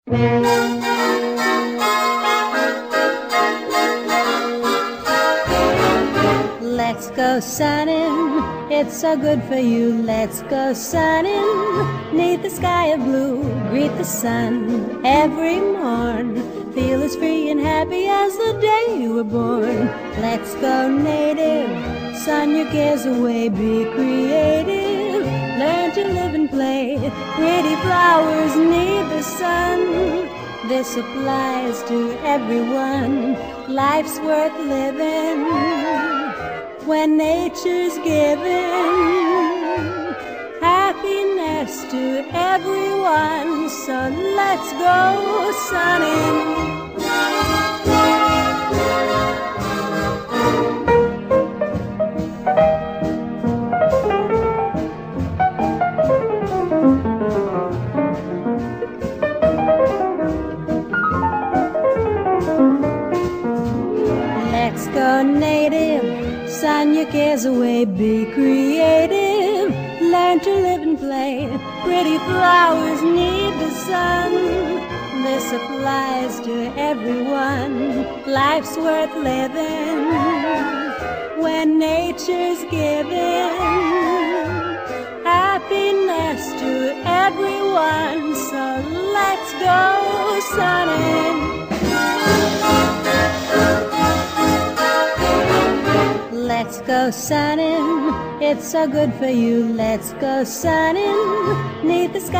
Let's go sunning, it's so good for you. Let's go sunning, 'neath the sky of blue. Greet the sun every morn. Feel as free and happy as the day you were born. Let's go native, sun your cares away. Be creative, learn to live and play. Pretty flowers need the sun. This applies to everyone. Life's worth living when nature's giving happiness to everyone. So let's go sunning. Let's go native, sun your cares away. Be creative, learn to live and play. Pretty flowers need the sun. This applies to everyone. Life's worth living when nature's giving happiness to everyone. So let's go sunning. Let's go sunning, it's so good for you. Let's go sunning, 'neath the sky.